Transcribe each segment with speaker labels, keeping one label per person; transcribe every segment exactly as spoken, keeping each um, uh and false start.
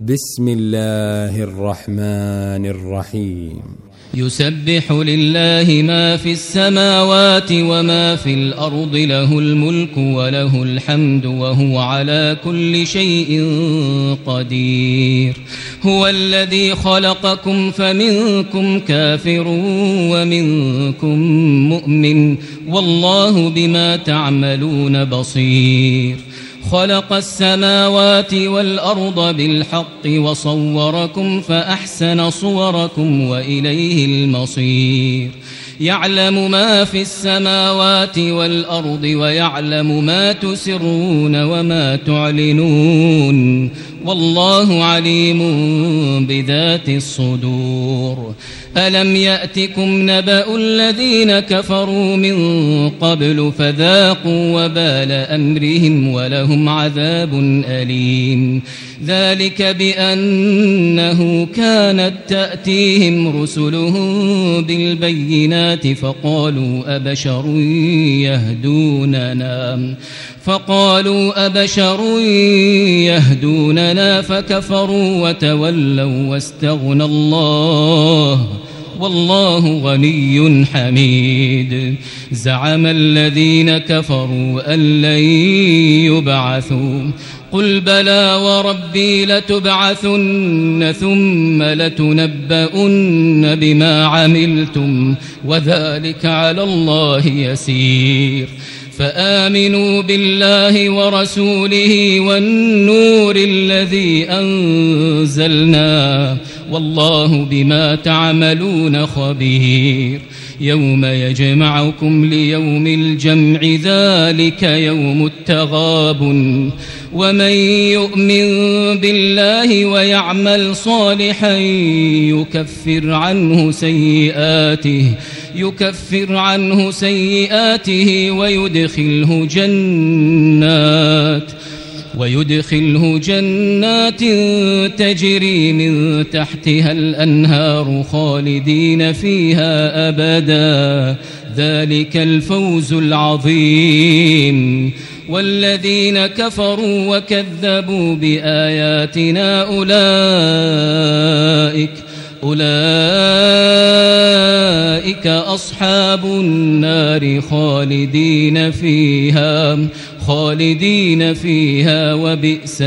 Speaker 1: بسم الله الرحمن الرحيم.
Speaker 2: يسبح لله ما في السماوات وما في الأرض، له الملك وله الحمد وهو على كل شيء قدير. هو الذي خلقكم فمنكم كافر ومنكم مؤمن، والله بما تعملون بصير. خلق السماوات والأرض بالحق وصوركم فأحسن صوركم وإليه المصير. يعلم ما في السماوات والأرض ويعلم ما تسرون وما تعلنون، والله عليم بذات الصدور. ألم يأتكم نبأ الذين كفروا من قبل فذاقوا وبال أمرهم ولهم عذاب أليم. ذلك بأنه كانت تأتيهم رسلهم بالبينات فقالوا أبشر يهدوننا فقالوا أبشر يهدوننا فكفروا وتولوا واستغنى الله، والله غني حميد. زعم الذين كفروا أن لن يبعثوا، قل بلى وربي لتبعثن ثم لتنبؤن بما عملتم وذلك على الله يسير. فآمنوا بالله ورسوله والنور الذي أنزلنا، والله بما تعملون خبير. يوم يجمعكم ليوم الجمع، ذلك يوم التغابن. ومن يؤمن بالله ويعمل صالحا يكفر عنه سيئاته يكفر عنه سيئاته ويدخله جنات ويدخله جنات تجري من تحتها الأنهار خالدين فيها أبدا، ذلك الفوز العظيم. والذين كفروا وكذبوا بآياتنا أولئك أولئك أصحاب النار خالدين فيها خالدين فيها وبئس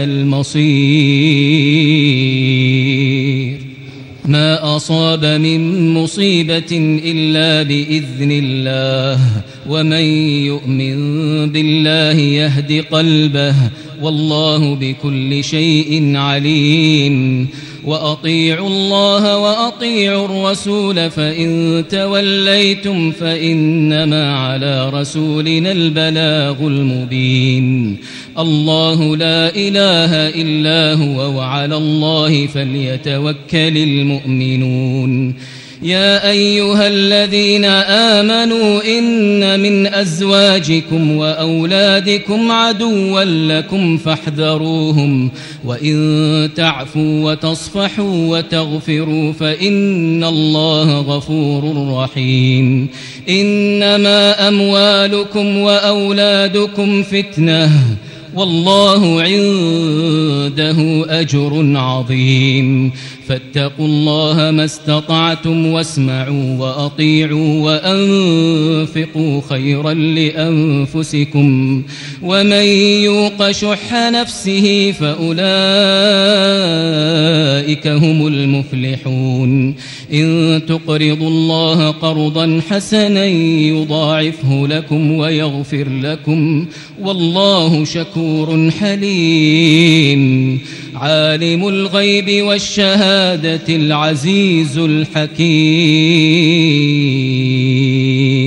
Speaker 2: المصير. ما أصاب من مصيبة إلا بإذن الله، ومن يؤمن بالله يهد قلبه، والله بكل شيء عليم. وأطيعوا الله وأطيعوا الرسول، فإن توليتم فإنما على رسولنا البلاغ المبين. الله لا إله إلا هو، وعلى الله فليتوكل المؤمنون. يا أيها الذين آمنوا إن من أزواجكم وأولادكم عدوا لكم فاحذروهم، وإن تعفوا وتصفحوا وتغفروا فإن الله غفور رحيم. إنما أموالكم وأولادكم فتنة، والله عنده أجر عظيم. فاتقوا الله ما استطعتم واسمعوا وأطيعوا وأنفقوا خيرا لأنفسكم، ومن يوق شح نفسه فأولئك هم المفلحون. إن تقرضوا الله قرضا حسنا يضاعفه لكم ويغفر لكم، والله شكور حليم. عالم الغيب والشهادة العزيز الحكيم.